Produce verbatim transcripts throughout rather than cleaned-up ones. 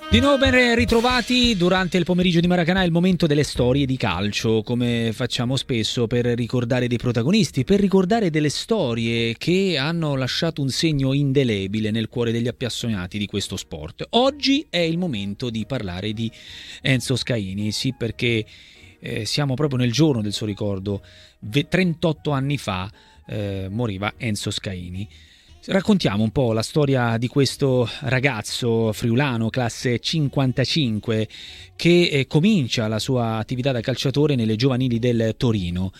Di nuovo ben ritrovati durante il pomeriggio di Maracanã, il momento delle storie di calcio, come facciamo spesso per ricordare dei protagonisti, per ricordare delle storie che hanno lasciato un segno indelebile nel cuore degli appassionati di questo sport. Oggi è il momento di parlare di Enzo Scaini, sì, perché eh, siamo proprio nel giorno del suo ricordo. trentotto anni fa eh, moriva Enzo Scaini. Raccontiamo un po' la storia di questo ragazzo friulano, classe cinquantacinque, che eh, comincia la sua attività da calciatore nelle giovanili del Torino.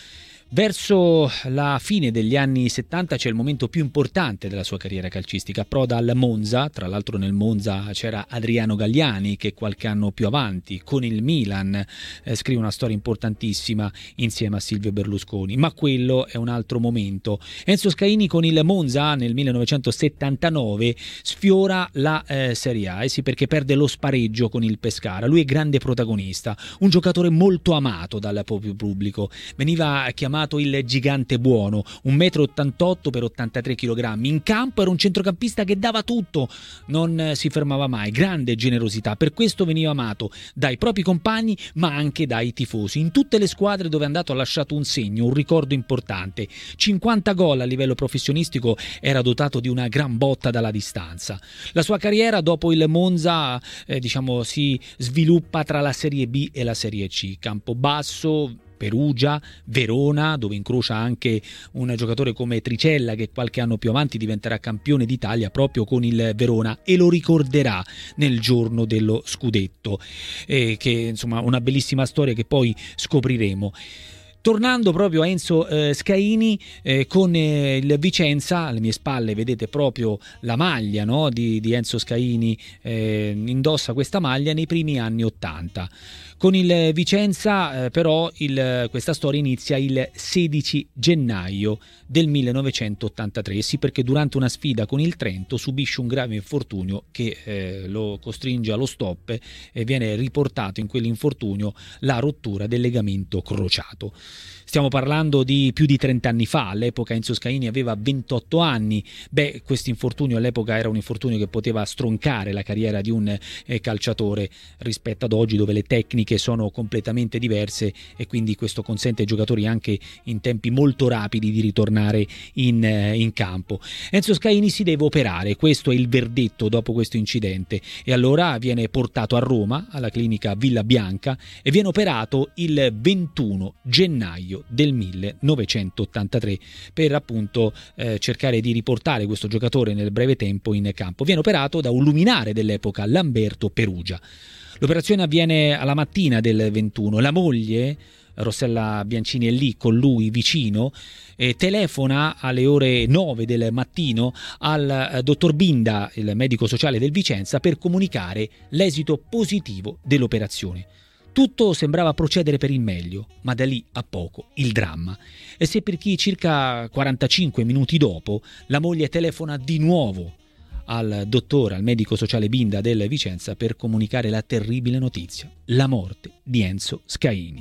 Verso la fine degli anni settanta c'è il momento più importante della sua carriera calcistica. Approda al Monza, tra l'altro nel Monza c'era Adriano Galliani che qualche anno più avanti con il Milan eh, scrive una storia importantissima insieme a Silvio Berlusconi, ma quello è un altro momento. Enzo Scaini con il Monza nel millenovecentosettantanove sfiora la eh, Serie A, eh sì, perché perde lo spareggio con il Pescara. Lui è grande protagonista, un giocatore molto amato dal proprio pubblico, veniva chiamato il gigante buono, un metro e ottantotto per ottantatré chilogrammi. In campo era un centrocampista che dava tutto, non si fermava mai, grande generosità, per questo veniva amato dai propri compagni ma anche dai tifosi. In tutte le squadre dove è andato ha lasciato un segno, un ricordo importante. cinquanta gol a livello professionistico, era dotato di una gran botta dalla distanza. La sua carriera dopo il Monza eh, diciamo si sviluppa tra la Serie B e la Serie C, Campobasso, Perugia, Verona, dove incrocia anche un giocatore come Tricella che qualche anno più avanti diventerà campione d'Italia proprio con il Verona e lo ricorderà nel giorno dello scudetto, eh, che insomma una bellissima storia che poi scopriremo. Tornando proprio a Enzo eh, Scaini, eh, con eh, il Vicenza, alle mie spalle vedete proprio la maglia, no, di, di Enzo Scaini, eh, indossa questa maglia nei primi anni ottanta. Con il Vicenza eh, però il, questa storia inizia il sedici gennaio del millenovecentottantatré, sì, perché durante una sfida con il Trento subisce un grave infortunio che eh, lo costringe allo stop e viene riportato in quell'infortunio la rottura del legamento crociato. Stiamo parlando di più di trenta anni fa, all'epoca Enzo Scaini aveva ventotto anni. Beh, questo infortunio all'epoca era un infortunio che poteva stroncare la carriera di un eh, calciatore rispetto ad oggi, dove le tecniche sono completamente diverse e quindi questo consente ai giocatori anche in tempi molto rapidi di ritornare in, eh, in campo. Enzo Scaini si deve operare, questo è il verdetto dopo questo incidente, e allora viene portato a Roma, alla clinica Villa Bianca, e viene operato il ventuno gennaio del millenovecentottantatré per appunto eh, cercare di riportare questo giocatore nel breve tempo in campo. Viene operato da un luminare dell'epoca, Lamberto Perugia. L'operazione avviene alla mattina del ventuno. La moglie, Rossella Biancini, è lì con lui vicino e telefona alle ore nove del mattino al eh, dottor Binda, il medico sociale del Vicenza, per comunicare l'esito positivo dell'operazione. Tutto sembrava procedere per il meglio, ma da lì a poco il dramma. E se per chi circa quarantacinque minuti dopo la moglie telefona di nuovo al dottore, al medico sociale Binda del Vicenza per comunicare la terribile notizia, la morte di Enzo Scaini.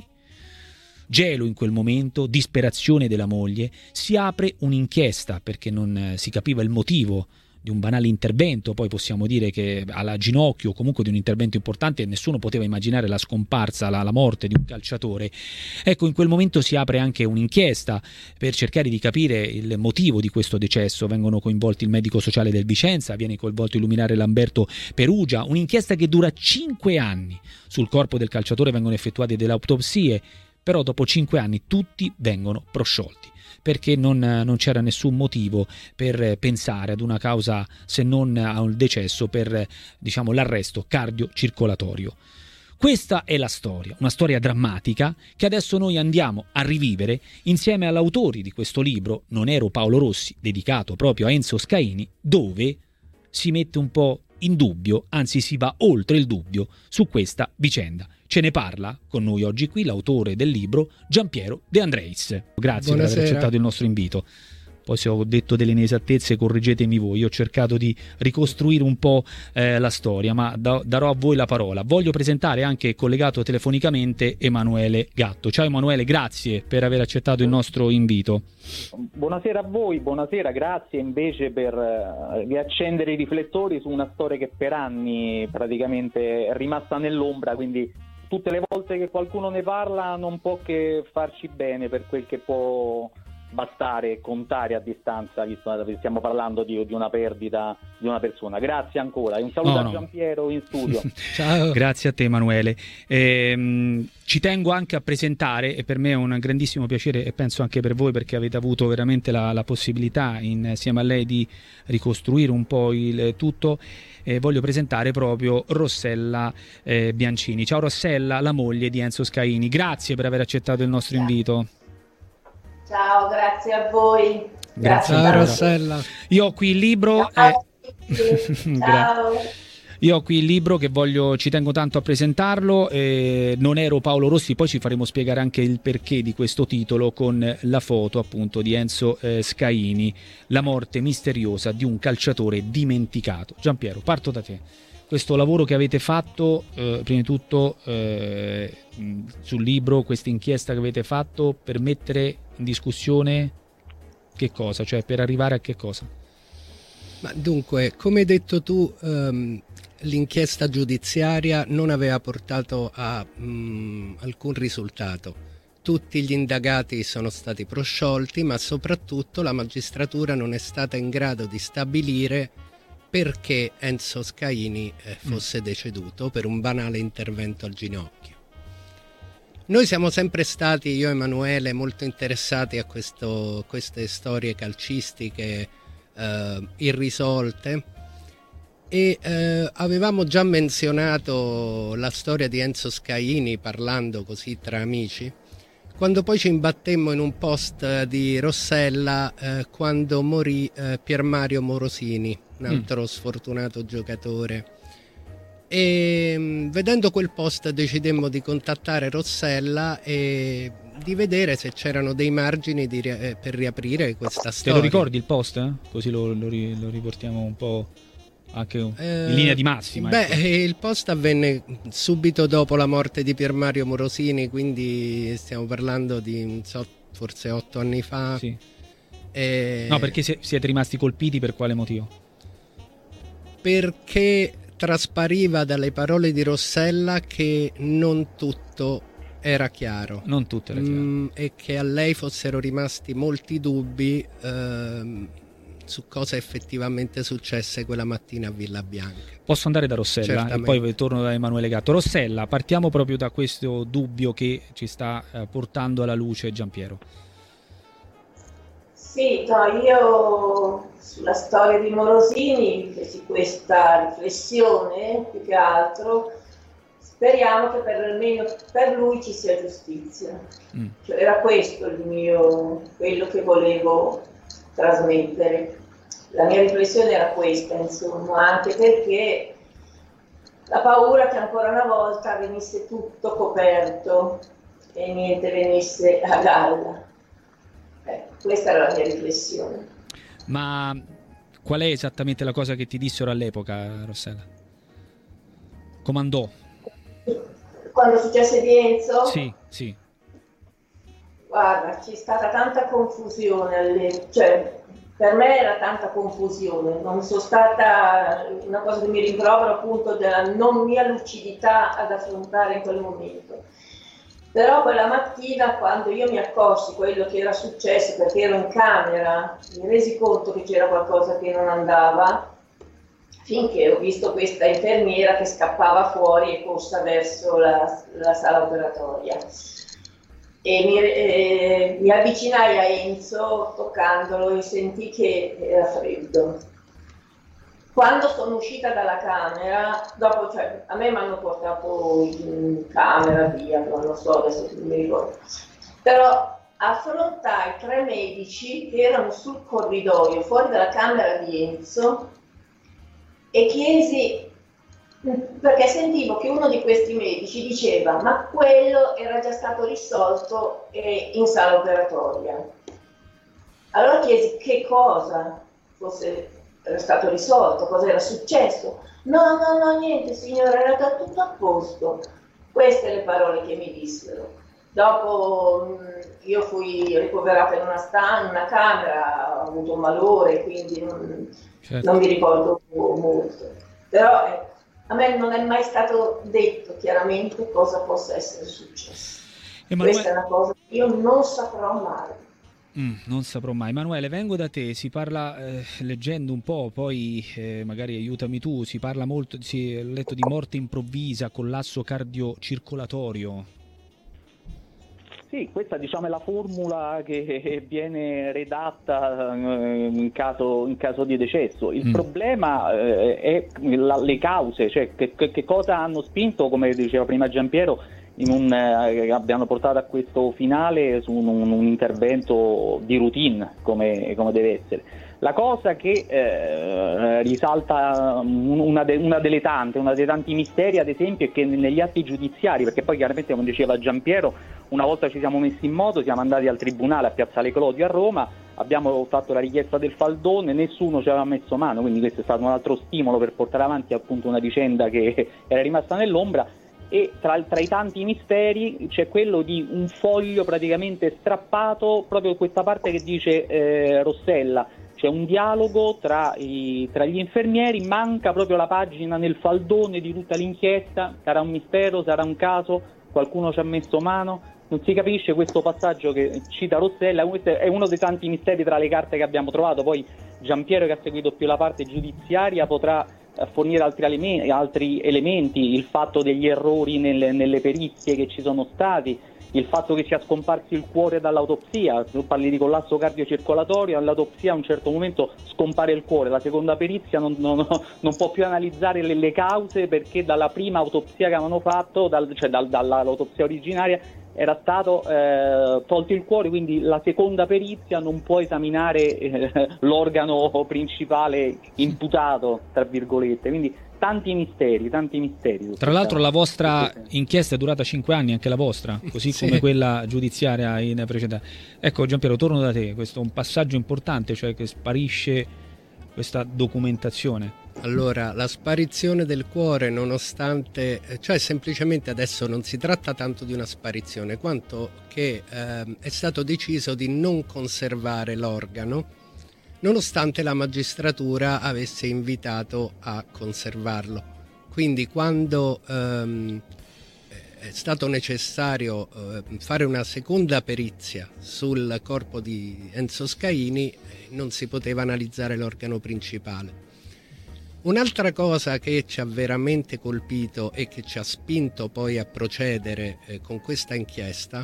Gelo in quel momento, disperazione della moglie, si apre un'inchiesta perché non si capiva il motivo di un banale intervento, poi possiamo dire che alla ginocchio, comunque di un intervento importante, nessuno poteva immaginare la scomparsa, la, la morte di un calciatore. Ecco, in quel momento si apre anche un'inchiesta per cercare di capire il motivo di questo decesso. Vengono coinvolti il medico sociale del Vicenza, viene coinvolto il luminare Lamberto Perugia, un'inchiesta che dura cinque anni. Sul corpo del calciatore vengono effettuate delle autopsie, però dopo cinque anni tutti vengono prosciolti, perché non, non c'era nessun motivo per pensare ad una causa se non a un decesso per, diciamo, l'arresto cardiocircolatorio. Questa è la storia, una storia drammatica che adesso noi andiamo a rivivere insieme all'autori di questo libro, Non ero Paolo Rossi, dedicato proprio a Enzo Scaini, dove si mette un po' in dubbio, anzi si va oltre il dubbio su questa vicenda. Ce ne parla con noi oggi qui l'autore del libro, Giampiero De Andreis. Grazie Buonasera. Per aver accettato il nostro invito. poi se ho detto delle inesattezze correggetemi voi, io ho cercato di ricostruire un po' eh, la storia, ma da- darò a voi la parola. Voglio presentare anche collegato telefonicamente Emanuele Gatto. Ciao Emanuele, grazie per aver accettato il nostro invito. Buonasera a voi, buonasera, grazie invece per eh, riaccendere i riflettori su una storia che per anni praticamente è rimasta nell'ombra, quindi tutte le volte che qualcuno ne parla non può che farci bene per quel che può bastare e contare a distanza, visto che stiamo parlando di, di una perdita di una persona. Grazie ancora e un saluto no, a no. Giampiero in studio. Ciao. Grazie a te Emanuele. Ehm, ci tengo anche a presentare, e per me è un grandissimo piacere e penso anche per voi, perché avete avuto veramente la, la possibilità insieme a lei di ricostruire un po' il tutto. Eh, voglio presentare proprio Rossella eh, Biancini. Ciao Rossella, la moglie di Enzo Scaini. Grazie per aver accettato il nostro invito. Ciao, grazie a voi. Grazie. Ciao Rossella. Io ho qui il libro. Ciao. Eh... Ciao. Io ho qui il libro che voglio, ci tengo tanto a presentarlo. Eh, non ero Paolo Rossi, poi ci faremo spiegare anche il perché di questo titolo con la foto appunto di Enzo eh, Scaini, la morte misteriosa di un calciatore dimenticato. Giampiero, parto da te. Questo lavoro che avete fatto, eh, prima di tutto eh, sul libro, questa inchiesta che avete fatto per mettere in discussione che cosa? Cioè per arrivare a che cosa? Ma dunque, come hai detto tu, ehm, l'inchiesta giudiziaria non aveva portato a mh, alcun risultato. Tutti gli indagati sono stati prosciolti, ma soprattutto la magistratura non è stata in grado di stabilire perché Enzo Scaini eh, fosse mm. deceduto per un banale intervento al ginocchio. Noi siamo sempre stati, io e Emanuele, molto interessati a questo, queste storie calcistiche eh, irrisolte e eh, avevamo già menzionato la storia di Enzo Scaini parlando così tra amici, quando poi ci imbattemmo in un post di Rossella eh, quando morì eh, Piermario Morosini, un altro mm. sfortunato giocatore. E mh, vedendo quel post decidemmo di contattare Rossella e di vedere se c'erano dei margini di ri- eh, per riaprire questa storia. Te lo ricordi il post? Eh? Così lo, lo, ri- lo riportiamo un po' anche in linea di massima. Beh, ecco. Il post avvenne subito dopo la morte di Piermario Morosini, quindi stiamo parlando di non so, forse otto anni fa. Sì. E... No, perché si- siete rimasti colpiti per quale motivo? Perché traspariva dalle parole di Rossella che non tutto era chiaro. Non tutto era chiaro. Mm, e che a lei fossero rimasti molti dubbi ehm, su cosa effettivamente successe quella mattina a Villa Bianca. Posso andare da Rossella? Certamente. E poi torno da Emanuele Gatto. Rossella, partiamo proprio da questo dubbio che ci sta eh, portando alla luce Giampiero. Sì, no, io sulla storia di Morosini feci questa riflessione, più che altro, speriamo che per, almeno per lui ci sia giustizia. Mm. Cioè, era questo il mio, quello che volevo trasmettere. La mia riflessione era questa, insomma, anche perché la paura che ancora una volta venisse tutto coperto e niente venisse a galla. Eh, questa era la mia riflessione. Ma qual è esattamente la cosa che ti dissero all'epoca, Rossella? Comandò? Quando successe di Enzo? Sì, sì. Guarda, c'è stata tanta confusione, alle... cioè per me era tanta confusione, non sono stata, una cosa che mi rimprovero appunto della non mia lucidità ad affrontare in quel momento. Però quella mattina, quando io mi accorsi quello che era successo, perché ero in camera, mi resi conto che c'era qualcosa che non andava, finché ho visto questa infermiera che scappava fuori e corsa verso la, la sala operatoria. E mi, eh, mi avvicinai a Enzo toccandolo e sentì che era freddo. Quando sono uscita dalla camera, dopo, cioè, a me mi hanno portato in camera, via, non lo so, adesso non mi ricordo. Però affrontai tre medici che erano sul corridoio, fuori dalla camera di Enzo, e chiesi, perché sentivo che uno di questi medici diceva ma quello era già stato risolto in sala operatoria. Allora chiesi che cosa fosse era stato risolto, cosa era successo. No, no, no, niente signora, era tutto a posto. Queste le parole che mi dissero. Dopo mh, io fui ricoverata in una stanza, in una camera, ho avuto un malore, quindi non, certo. non mi ricordo molto. Però ecco, a me non è mai stato detto chiaramente cosa possa essere successo. Emanuele... Questa è una cosa che io non saprò mai. Mm, non saprò mai. Emanuele, vengo da te, si parla, eh, leggendo un po', poi eh, magari aiutami tu, si parla molto, si è letto di morte improvvisa, collasso cardiocircolatorio. Sì, questa diciamo è la formula che viene redatta in caso, in caso di decesso. Il mm. problema eh, è la, le cause, cioè che, che cosa hanno spinto, come diceva prima Giampiero, in un, eh, abbiamo portato a questo finale su un, un, un intervento di routine come, come deve essere. La cosa che eh, risalta una, de, una delle tante, una dei tanti misteri ad esempio è che negli atti giudiziari, perché poi chiaramente come diceva Giampiero, una volta ci siamo messi in moto, siamo andati al tribunale a Piazzale Clodio a Roma, abbiamo fatto la richiesta del faldone, nessuno ci aveva messo mano, quindi questo è stato un altro stimolo per portare avanti appunto una vicenda che era rimasta nell'ombra. E tra, tra i tanti misteri c'è quello di un foglio praticamente strappato, proprio questa parte che dice eh, Rossella, c'è un dialogo tra, i, tra gli infermieri, manca proprio la pagina nel faldone di tutta l'inchiesta, sarà un mistero, sarà un caso, qualcuno ci ha messo mano, non si capisce questo passaggio che cita Rossella, questo è uno dei tanti misteri tra le carte che abbiamo trovato. Poi Giampiero, che ha seguito più la parte giudiziaria, potrà fornire altri elementi, altri elementi, il fatto degli errori nelle, nelle perizie che ci sono stati, il fatto che sia scomparso il cuore dall'autopsia. Tu parli di collasso cardiocircolatorio, all'autopsia a un certo momento scompare il cuore, la seconda perizia non, non, non può più analizzare le, le cause, perché dalla prima autopsia che avevano fatto, dal, cioè dal, dall'autopsia originaria, era stato eh, tolto il cuore, quindi la seconda perizia non può esaminare eh, l'organo principale imputato, tra virgolette, quindi tanti misteri, tanti misteri. Tra l'altro la vostra inchiesta è durata cinque anni, anche la vostra, così sì. come quella giudiziaria in precedenza. Ecco Giampiero, torno da te, questo è un passaggio importante, cioè che sparisce questa documentazione. Allora, la sparizione del cuore, nonostante, cioè semplicemente adesso non si tratta tanto di una sparizione, quanto che eh, è stato deciso di non conservare l'organo, nonostante la magistratura avesse invitato a conservarlo. Quindi quando ehm, è stato necessario eh, fare una seconda perizia sul corpo di Enzo Scaini, eh, non si poteva analizzare l'organo principale. Un'altra cosa che ci ha veramente colpito e che ci ha spinto poi a procedere eh, con questa inchiesta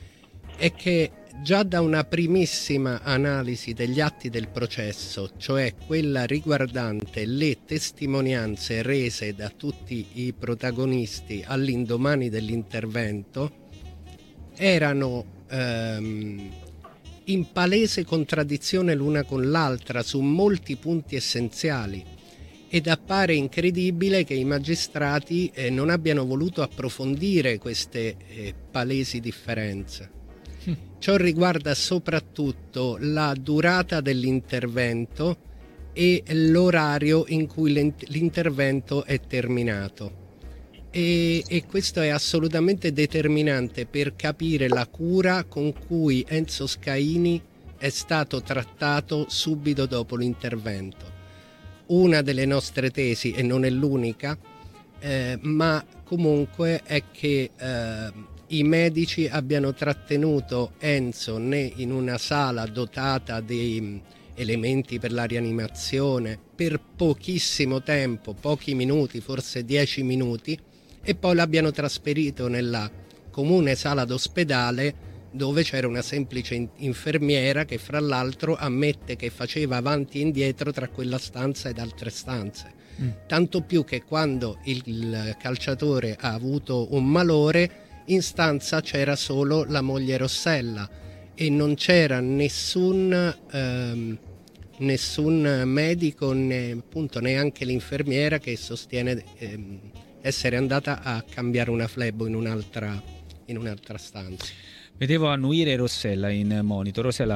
è che già da una primissima analisi degli atti del processo, cioè quella riguardante le testimonianze rese da tutti i protagonisti all'indomani dell'intervento, erano ehm, in palese contraddizione l'una con l'altra su molti punti essenziali. Ed appare incredibile che i magistrati eh, non abbiano voluto approfondire queste eh, palesi differenze. Mm. Ciò riguarda soprattutto la durata dell'intervento e l'orario in cui l'intervento è terminato. E, e questo è assolutamente determinante per capire la cura con cui Enzo Scaini è stato trattato subito dopo l'intervento. Una delle nostre tesi, e non è l'unica, eh, ma comunque è che eh, i medici abbiano trattenuto Enzo né in una sala dotata di elementi per la rianimazione per pochissimo tempo, pochi minuti, forse dieci minuti, e poi l'abbiano trasferito nella comune sala d'ospedale, dove c'era una semplice infermiera che fra l'altro ammette che faceva avanti e indietro tra quella stanza ed altre stanze. Mm. Tanto più che quando il, il calciatore ha avuto un malore, in stanza c'era solo la moglie Rossella e non c'era nessun, ehm, nessun medico, né, appunto, neanche l'infermiera che sostiene ehm, essere andata a cambiare una flebo in un'altra, in un'altra stanza. Vedevo annuire Rossella in monitor. Rossella,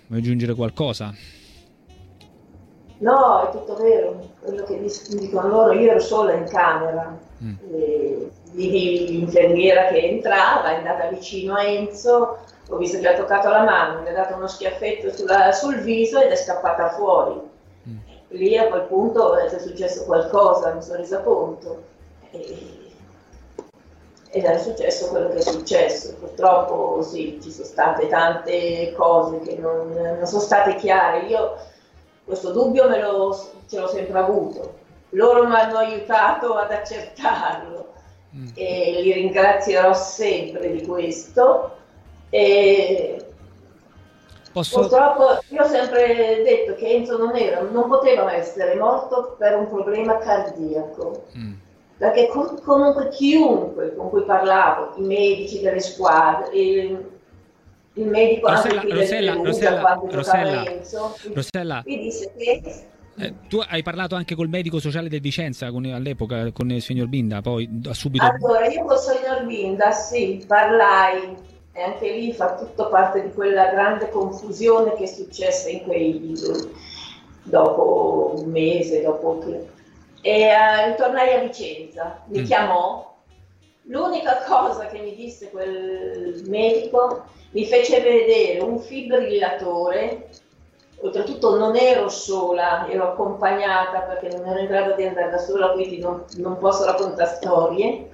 vuoi aggiungere qualcosa? No, è tutto vero, quello che dicono loro. Io ero sola in camera, mm. e vidi l'infermiera che entrava, è andata vicino a Enzo, ho visto che ha toccato la mano, mi ha dato uno schiaffetto sulla, sul viso ed è scappata fuori. Mm. Lì a quel punto è successo qualcosa, mi sono resa conto. E... ed è successo quello che è successo. Purtroppo sì, ci sono state tante cose che non, non sono state chiare. Io questo dubbio me lo, ce l'ho sempre avuto. Loro mi hanno aiutato ad accertarlo mm. e li ringrazierò sempre di questo. E Posso... purtroppo io ho sempre detto che Enzo non, era, non poteva essere morto per un problema cardiaco. Mm. Perché com- comunque chiunque con cui parlavo, i medici delle squadre, il, il medico Rossella, anche qui Rossella, del Rossella, quando Rossella, Enzo, Rossella, mi disse che... eh, tu hai parlato anche col medico sociale del Vicenza con, all'epoca con il signor Binda, poi subito... Allora, io col signor Binda, sì, parlai, e anche lì fa tutto parte di quella grande confusione che è successa in quei... dopo un mese, dopo che... E uh, ritornai a Vicenza, mi mm. chiamò, l'unica cosa che mi disse quel medico, mi fece vedere un fibrillatore, oltretutto non ero sola, ero accompagnata perché non ero in grado di andare da sola, quindi non, non posso raccontare storie,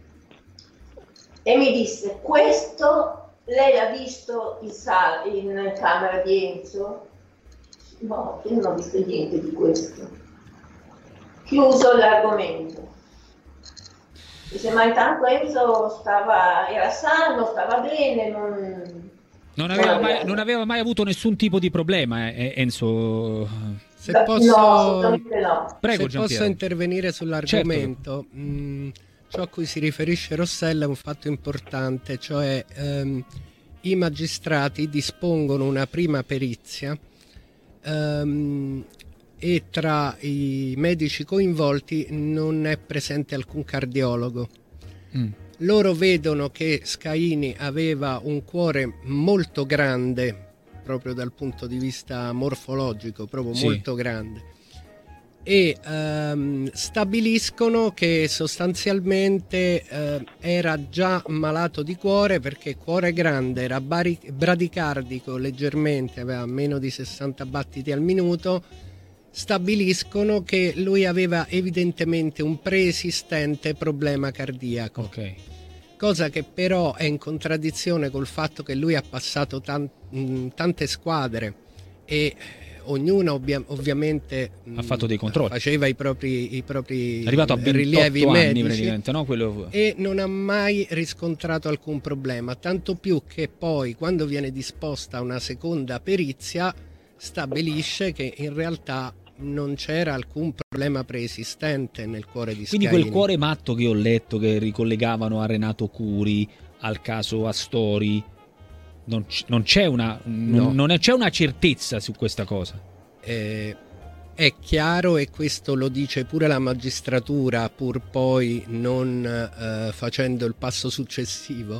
e mi disse, questo lei l'ha visto in, sala, in camera di Enzo? No, io non ho visto niente di questo. Chiuso l'argomento. Dice, ma intanto Enzo stava, era sano, stava bene, non, non, aveva, non, mai, non aveva mai avuto nessun tipo di problema, eh, Enzo. Se da, posso, no, assolutamente no. Prego, se posso intervenire sull'argomento, certo. mh, ciò a cui si riferisce Rossella è un fatto importante, cioè ehm, i magistrati dispongono una prima perizia ehm, e tra i medici coinvolti non è presente alcun cardiologo. Mm. Loro vedono che Scaini aveva un cuore molto grande, proprio dal punto di vista morfologico, proprio sì. molto grande, e ehm, stabiliscono che sostanzialmente eh, era già malato di cuore, perché cuore grande, era bari- bradicardico leggermente, aveva meno di sessanta battiti al minuto. Stabiliscono che lui aveva evidentemente un preesistente problema cardiaco, okay. cosa che però è in contraddizione col fatto che lui ha passato tan- mh, tante squadre e ognuna ovvia- ovviamente ha fatto dei controlli, faceva i propri, i propri è arrivato a rilievi anni medici, no? Quello... e non ha mai riscontrato alcun problema, tanto più che poi quando viene disposta una seconda perizia stabilisce che in realtà non c'era alcun problema preesistente nel cuore di Scaini. Quindi quel cuore matto che ho letto, che ricollegavano a Renato Curi, al caso Astori, non, c- non c'è una non, no. non è, c'è una certezza su questa cosa. Eh, è chiaro, e questo lo dice pure la magistratura, pur poi non eh, facendo il passo successivo,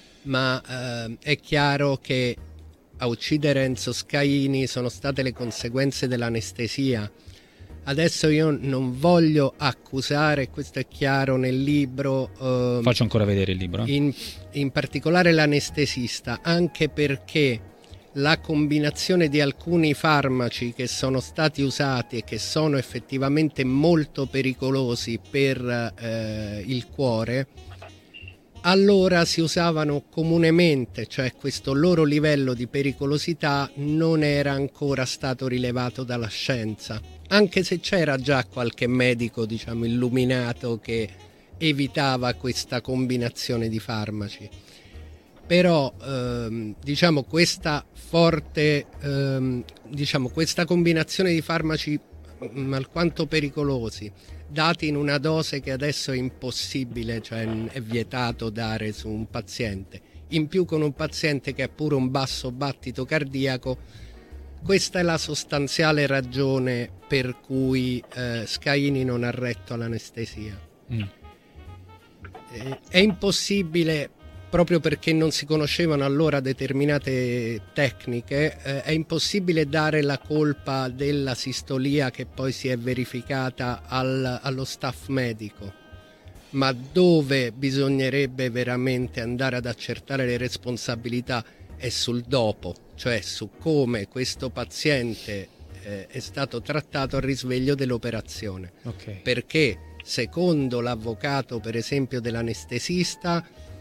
ma eh, è chiaro che a uccidere Enzo Scaini sono state le conseguenze dell'anestesia. Adesso io non voglio accusare, questo è chiaro nel libro. Eh, Faccio ancora vedere il libro. Eh? In, in particolare l'anestesista, anche perché la combinazione di alcuni farmaci che sono stati usati e che sono effettivamente molto pericolosi per eh, il cuore, allora si usavano comunemente, cioè questo loro livello di pericolosità non era ancora stato rilevato dalla scienza, anche se c'era già qualche medico, diciamo, illuminato che evitava questa combinazione di farmaci. Però ehm, diciamo questa forte ehm, diciamo questa combinazione di farmaci mh, alquanto pericolosi, dati in una dose che adesso è impossibile, cioè è vietato dare su un paziente, in più con un paziente che ha pure un basso battito cardiaco, questa è la sostanziale ragione per cui eh, Scaini non ha retto all'anestesia. Mm. Eh, è impossibile proprio perché non si conoscevano allora determinate tecniche, eh, è impossibile dare la colpa della sistolia che poi si è verificata al, allo staff medico, ma dove bisognerebbe veramente andare ad accertare le responsabilità è sul dopo, cioè su come questo paziente eh, è stato trattato al risveglio dell'operazione. Okay. Perché secondo l'avvocato, per esempio, dell'anestesista,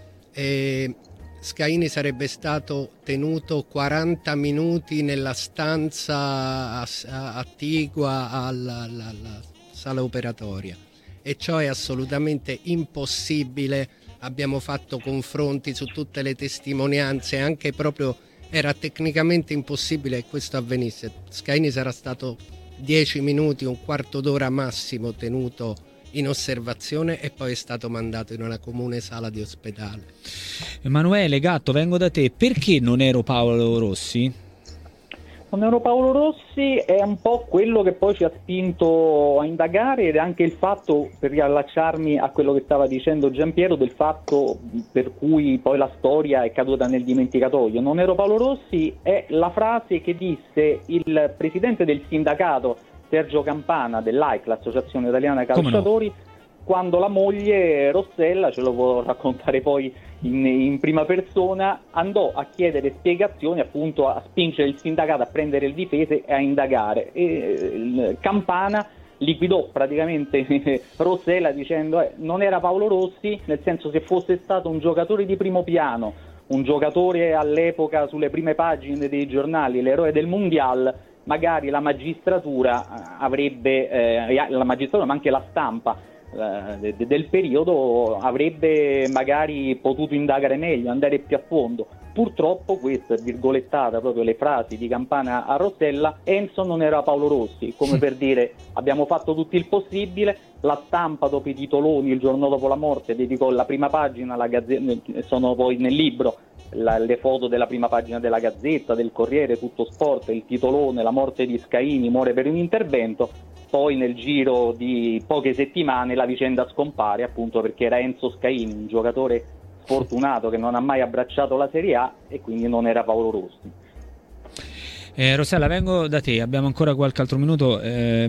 eh, Scaini sarebbe stato tenuto quaranta minuti nella stanza attigua alla, alla, alla sala operatoria, e ciò è assolutamente impossibile. Abbiamo fatto confronti su tutte le testimonianze, anche proprio era tecnicamente impossibile che questo avvenisse. Scaini sarà stato dieci minuti, un quarto d'ora massimo tenuto in osservazione e poi è stato mandato in una comune sala di ospedale. Emanuele Gatto, vengo da te. Perché non ero Paolo Rossi? Non ero Paolo Rossi è un po' quello che poi ci ha spinto a indagare, ed è anche il fatto, per riallacciarmi a quello che stava dicendo Giampiero, del fatto per cui poi la storia è caduta nel dimenticatoio. Non ero Paolo Rossi è la frase che disse il presidente del sindacato Sergio Campana dell'A I C, l'Associazione Italiana Calciatori, quando la moglie Rossella, ce lo può raccontare poi in, in prima persona, andò a chiedere spiegazioni, appunto a spingere il sindacato a prendere le difese e a indagare. E Campana liquidò praticamente Rossella dicendo eh, non era Paolo Rossi, nel senso, se fosse stato un giocatore di primo piano, un giocatore all'epoca sulle prime pagine dei giornali, l'eroe del Mondial, magari la magistratura avrebbe, eh, la magistratura ma anche la stampa eh, de- del periodo avrebbe magari potuto indagare meglio, andare più a fondo. Purtroppo, questa è virgolettata proprio le frasi di Campana a Rossella, Enzo non era Paolo Rossi, come per dire abbiamo fatto tutto il possibile. La stampa, dopo i titoloni il giorno dopo la morte, dedicò la prima pagina alla Gazzetta, sono poi nel libro La, le foto della prima pagina della Gazzetta, del Corriere, Tutto Sport, il titolone, la morte di Scaini, muore per un intervento. Poi nel giro di poche settimane la vicenda scompare, appunto perché era Enzo Scaini, un giocatore sfortunato che non ha mai abbracciato la Serie A, e quindi non era Paolo Rossi. eh, Rossella, vengo da te, abbiamo ancora qualche altro minuto. eh,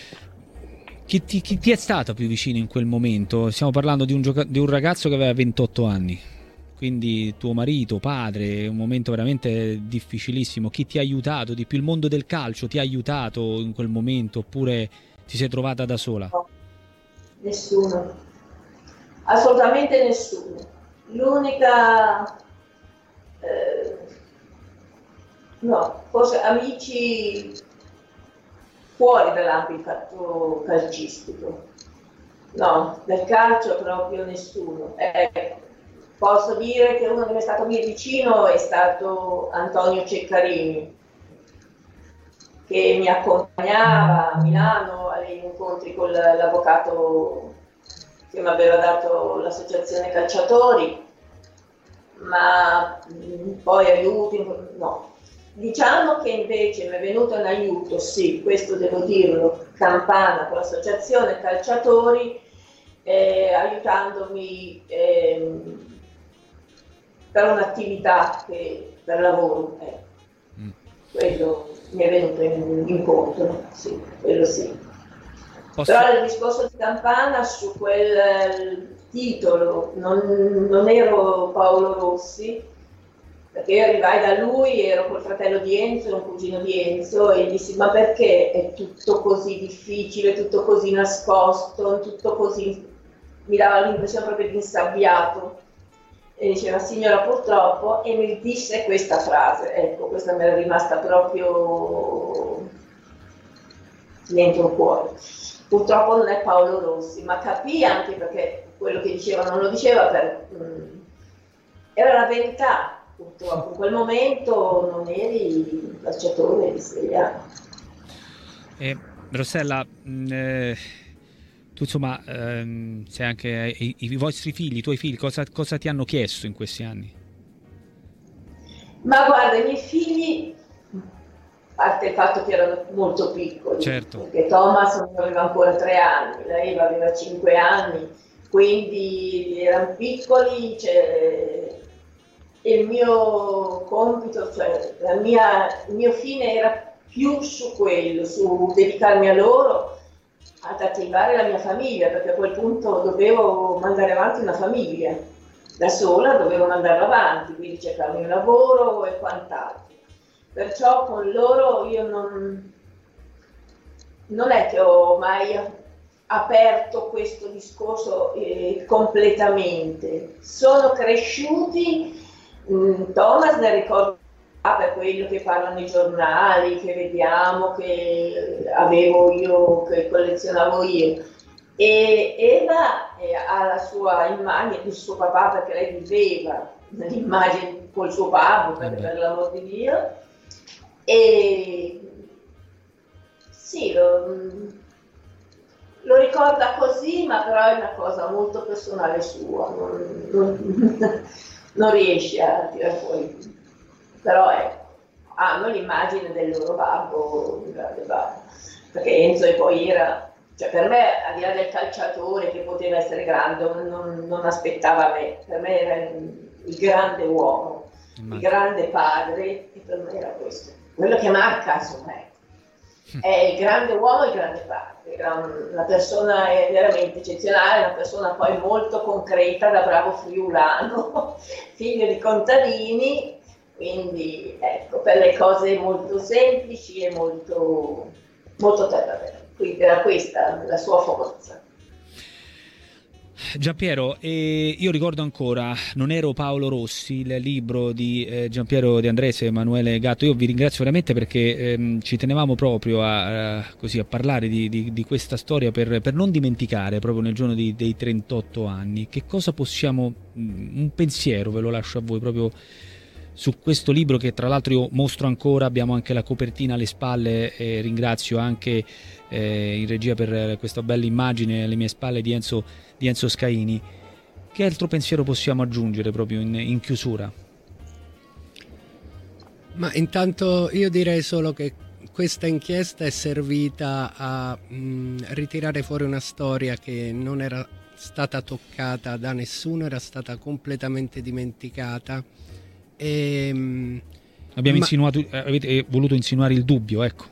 chi, ti, chi ti è stato più vicino in quel momento? Stiamo parlando di un, gioca- di un ragazzo che aveva ventotto anni, quindi tuo marito, padre, un momento veramente difficilissimo. Chi ti ha aiutato di più? Il mondo del calcio ti ha aiutato in quel momento, oppure ti sei trovata da sola? No, nessuno, assolutamente nessuno. L'unica, eh, no, forse amici fuori dall'ambito calcistico, no, del calcio proprio nessuno. Ecco. Posso dire che uno che mi è stato lì vicino è stato Antonio Ceccarini, che mi accompagnava a Milano agli incontri con l'avvocato che mi aveva dato l'associazione calciatori, ma poi aiuti, no. Diciamo che invece mi è venuto in aiuto, sì, questo devo dirlo, Campana con l'associazione calciatori, eh, aiutandomi eh, per un'attività che per lavoro, eh. mm. quello mi è venuto in, incontro, sì, quello sì. Posso... Però il discorso di Campana su quel titolo, non, non ero Paolo Rossi, perché io arrivai da lui, ero col fratello di Enzo, un cugino di Enzo, e dissi ma perché è tutto così difficile, tutto così nascosto, tutto così, mi dava l'impressione proprio di insabbiato. E diceva signora purtroppo, e mi disse questa frase, ecco, questa mi era rimasta proprio dentro il cuore. Purtroppo non è Paolo Rossi, ma capì anche perché quello che diceva non lo diceva per... Mh, era la verità. Purtroppo in quel momento non eri calciatore di Serie A. Eh, Rossella, mh, eh, tu insomma ehm, sei anche i, i vostri figli, i tuoi figli, cosa, cosa ti hanno chiesto in questi anni? Ma guarda, i miei figli, a parte il fatto che erano molto piccoli, certo. Perché Thomas non aveva ancora tre anni, la Eva aveva cinque anni, quindi erano piccoli, cioè, il mio compito, cioè la mia, il mio fine era più su quello, su dedicarmi a loro, ad attivare la mia famiglia, perché a quel punto dovevo mandare avanti una famiglia, da sola dovevo mandarla avanti, quindi cercarmi un lavoro e quant'altro. Perciò con loro io non, non è che ho mai aperto questo discorso eh, completamente. Sono cresciuti, mh, Thomas ne ricordo per quello che parlano i giornali, che vediamo, che avevo io, che collezionavo io. E Eva eh, ha la sua immagine del suo papà, perché lei viveva nell'immagine col suo babbo, per, per l'amor di Dio. E sì, lo, lo ricorda così, ma però è una cosa molto personale sua, non, non, non riesce a tirare fuori. Però ecco, hanno l'immagine del loro babbo, il grande babbo, perché Enzo e poi era, cioè per me, al di là del calciatore che poteva essere grande, non, non aspettava me, per me era il, il grande uomo, il grande padre, e per me era questo, quello che marca, insomma, ecco. È il grande uomo e il grande padre, una persona veramente eccezionale, una persona poi molto concreta, da bravo friulano, figlio di contadini. Quindi ecco, per le cose molto semplici e molto, molto terra-terra. Quindi era questa la sua forza. Giampiero, eh, io ricordo ancora Non ero Paolo Rossi, il libro di eh, Giampiero De Andrés e Emanuele Gatto. Io vi ringrazio veramente perché ehm, ci tenevamo proprio a, a, così, a parlare di, di, di questa storia per, per non dimenticare proprio nel giorno di, dei trentotto anni. Che cosa possiamo, un pensiero ve lo lascio a voi proprio su questo libro, che tra l'altro io mostro ancora, abbiamo anche la copertina alle spalle, e ringrazio anche eh, in regia per questa bella immagine alle mie spalle di Enzo, di Enzo Scaini. Che altro pensiero possiamo aggiungere proprio in, in chiusura? Ma intanto io direi solo che questa inchiesta è servita a mh, ritirare fuori una storia che non era stata toccata da nessuno, era stata completamente dimenticata. E, Abbiamo ma, insinuato, avete voluto insinuare il dubbio, ecco.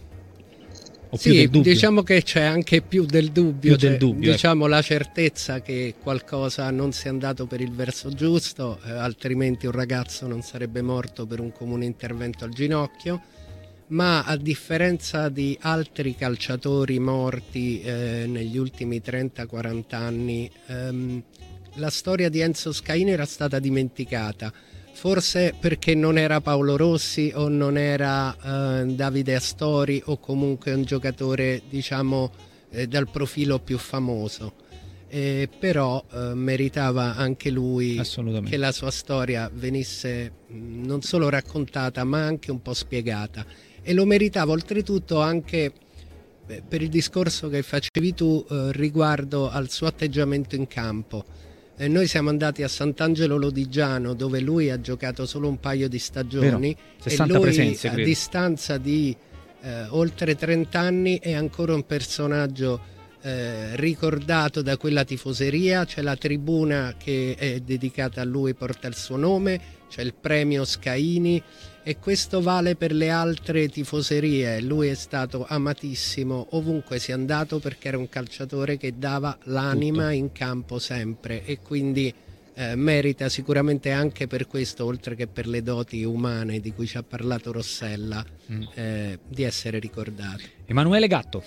O sì, più del dubbio. Diciamo che c'è anche più del dubbio, più del dubbio diciamo ecco. La certezza che qualcosa non sia andato per il verso giusto, eh, altrimenti un ragazzo non sarebbe morto per un comune intervento al ginocchio. Ma a differenza di altri calciatori morti eh, negli ultimi trenta quaranta anni, ehm, la storia di Enzo Scaini era stata dimenticata. Forse perché non era Paolo Rossi o non era eh, Davide Astori o comunque un giocatore, diciamo, eh, dal profilo più famoso. Eh, però eh, meritava anche lui che la sua storia venisse mh, non solo raccontata ma anche un po' spiegata. E lo meritava oltretutto anche eh, per il discorso che facevi tu eh, riguardo al suo atteggiamento in campo. Eh, noi siamo andati a Sant'Angelo Lodigiano, dove lui ha giocato solo un paio di stagioni. Vero. E lui presenze, a credo. distanza di eh, oltre trenta anni è ancora un personaggio eh, ricordato da quella tifoseria. C'è la tribuna che è dedicata a lui, porta il suo nome, c'è il premio Scaini, e questo vale per le altre tifoserie. Lui è stato amatissimo ovunque sia andato perché era un calciatore che dava l'anima Tutto. in campo sempre, e quindi eh, merita sicuramente anche per questo, oltre che per le doti umane di cui ci ha parlato Rossella, mm. eh, di essere ricordato. Emanuele Gatto.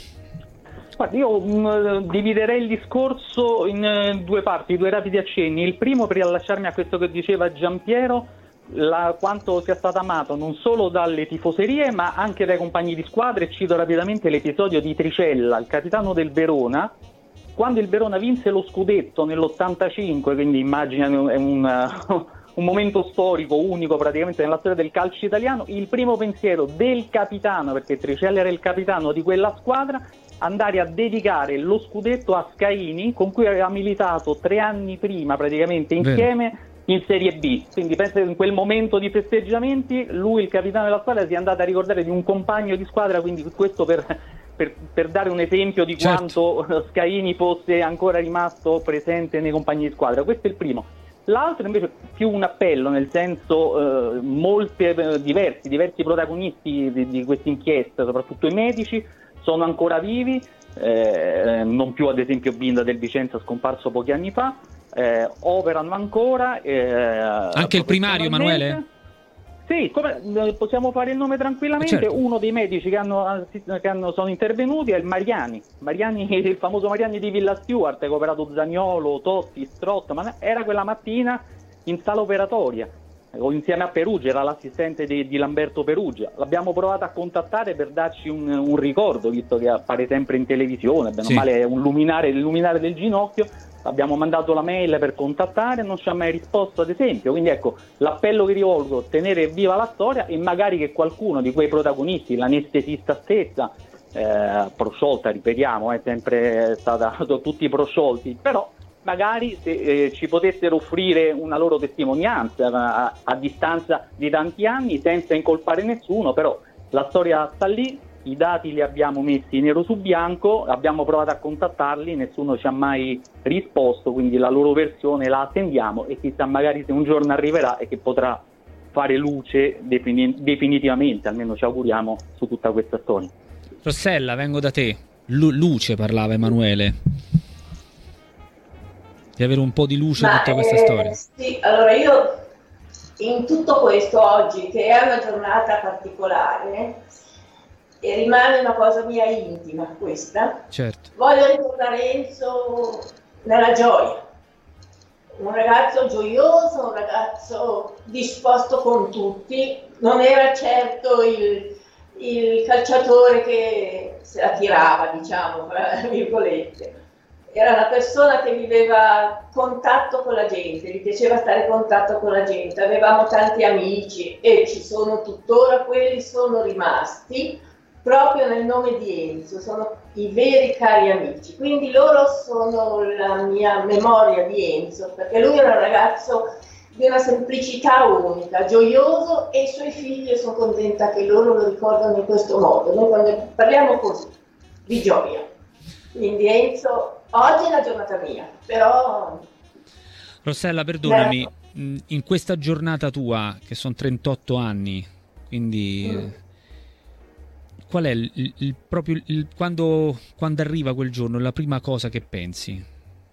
Guarda, io mh, dividerei il discorso in uh, due parti, due rapidi accenni. Il primo per riallacciarmi a questo che diceva Giampiero, la, quanto sia stato amato non solo dalle tifoserie ma anche dai compagni di squadra. E cito rapidamente l'episodio di Tricella, il capitano del Verona, quando il Verona vinse lo scudetto nell'ottantacinque, quindi immagina è un, uh, un momento storico unico praticamente nella storia del calcio italiano. Il primo pensiero del capitano, perché Tricella era il capitano di quella squadra, andare a dedicare lo scudetto a Scaini, con cui aveva militato tre anni prima praticamente insieme Vero. in Serie B. Quindi penso che in quel momento di festeggiamenti lui, il capitano della squadra, si è andato a ricordare di un compagno di squadra, quindi questo per per, per dare un esempio di certo. quanto Scaini fosse ancora rimasto presente nei compagni di squadra. Questo è il primo. L'altro invece più un appello, nel senso eh, molti eh, diversi, diversi protagonisti di, di questa inchiesta, soprattutto i medici, sono ancora vivi, eh, non più ad esempio Binda del Vicenza scomparso pochi anni fa, eh, operano ancora. Eh, Anche il primario, Emanuele? Sì, come, possiamo fare il nome tranquillamente. Certo. Uno dei medici che, hanno, che hanno, sono intervenuti è il Mariani, Mariani, il famoso Mariani di Villa Stewart, che ha operato Zaniolo, Totti, Strott, ma era quella mattina in sala operatoria, o insieme a Perugia, era l'assistente di, di Lamberto Perugia. L'abbiamo provato a contattare per darci un, un ricordo, visto che appare sempre in televisione, bene sì. o male è un luminare, il luminare del ginocchio. Abbiamo mandato la mail per contattare, non ci ha mai risposto ad esempio, quindi ecco l'appello che rivolgo: tenere viva la storia, e magari che qualcuno di quei protagonisti, l'anestesista stessa, eh, prosciolta ripetiamo, è sempre stata tutti prosciolti, però magari se eh, ci potessero offrire una loro testimonianza a, a distanza di tanti anni, senza incolpare nessuno, però la storia sta lì. I dati li abbiamo messi nero su bianco, abbiamo provato a contattarli, nessuno ci ha mai risposto, quindi la loro versione la attendiamo e chissà magari se un giorno arriverà e che potrà fare luce defini- definitivamente, almeno ci auguriamo, su tutta questa storia. Rossella, vengo da te. Lu- luce parlava Emanuele. Di avere un po' di luce in tutta questa eh, storia. Sì, allora io in tutto questo oggi, che è una giornata particolare, e rimane una cosa mia intima questa, certo. Voglio ricordare Enzo nella gioia, un ragazzo gioioso, un ragazzo disposto con tutti, non era certo il, il calciatore che se la tirava, diciamo, tra virgolette. Era una persona che viveva contatto con la gente, gli piaceva stare in contatto con la gente, avevamo tanti amici e ci sono tuttora, quelli sono rimasti proprio nel nome di Enzo, sono i veri cari amici, quindi loro sono la mia memoria di Enzo, perché lui era un ragazzo di una semplicità unica, gioioso, e i suoi figli, sono contenta che loro lo ricordano in questo modo. Noi quando parliamo così, di gioia, quindi Enzo, oggi è la giornata mia, però... Rossella, perdonami, Beh. in questa giornata tua, che sono trentotto anni, quindi... Mm. Qual è il, il, il proprio il, quando, quando arriva quel giorno, la prima cosa che pensi?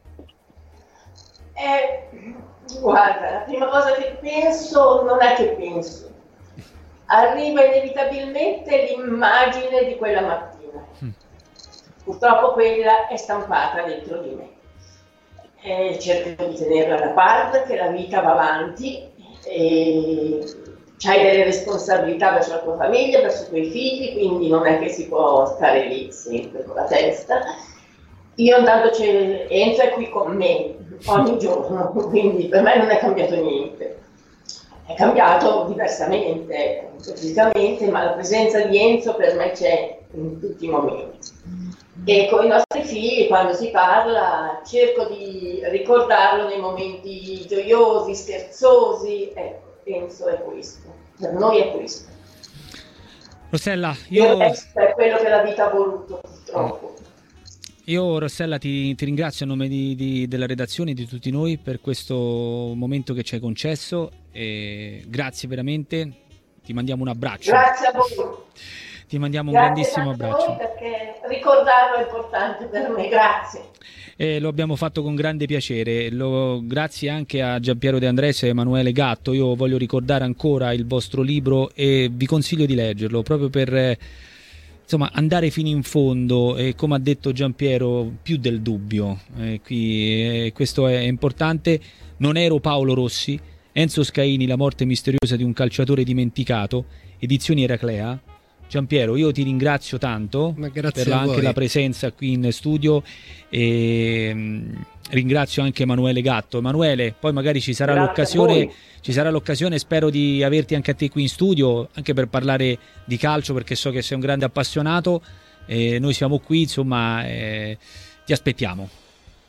Eh, guarda, la prima cosa che penso non è che penso. Arriva inevitabilmente l'immagine di quella mattina. Mm. Purtroppo quella è stampata dentro di me. E cerco di tenerla da parte, che la vita va avanti e... c'hai delle responsabilità verso la tua famiglia, verso i tuoi figli, quindi non è che si può stare lì sempre con la testa. Io intanto c'è, Enzo è qui con me ogni giorno, quindi per me non è cambiato niente. È cambiato diversamente, fisicamente, ma la presenza di Enzo per me c'è in tutti i momenti. E con i nostri figli, quando si parla, cerco di ricordarlo nei momenti gioiosi, scherzosi, ecco. Penso è questo, per noi è questo. Rossella, io... è quello che la vita ha voluto, purtroppo. Io, Rossella, ti, ti ringrazio a nome di, di, della redazione e di tutti noi per questo momento che ci hai concesso, e grazie veramente, ti mandiamo un abbraccio. Grazie a voi. Ti mandiamo grazie un grandissimo abbraccio. Perché ricordarlo è importante per me, grazie. E lo abbiamo fatto con grande piacere, lo, grazie anche a Giampiero De Andrés e Emanuele Gatto. Io voglio ricordare ancora il vostro libro e vi consiglio di leggerlo proprio per eh, insomma andare fino in fondo, e come ha detto Giampiero, più del dubbio, eh, qui, eh, questo è importante. Non ero Paolo Rossi, Enzo Scaini, la morte misteriosa di un calciatore dimenticato, edizioni Eraclea. Giampiero, io ti ringrazio tanto per la, anche la presenza qui in studio, e mh, ringrazio anche Emanuele Gatto. Emanuele, poi magari ci sarà l'occasione, ci sarà l'occasione, spero di averti anche a te qui in studio, anche per parlare di calcio, perché so che sei un grande appassionato, e noi siamo qui, insomma, eh, ti aspettiamo.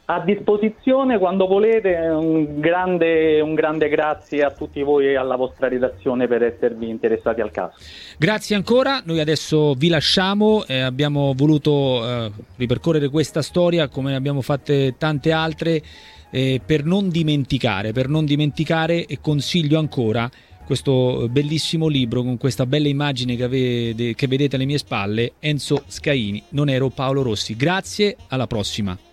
A disposizione quando volete, un grande, un grande grazie a tutti voi e alla vostra redazione per esservi interessati al caso. Grazie ancora, noi adesso vi lasciamo, eh, abbiamo voluto eh, ripercorrere questa storia come ne abbiamo fatte tante altre, eh, per non dimenticare, per non dimenticare e consiglio ancora questo bellissimo libro con questa bella immagine che, avete, che vedete alle mie spalle, Enzo Scaini, Non ero Paolo Rossi. Grazie, alla prossima.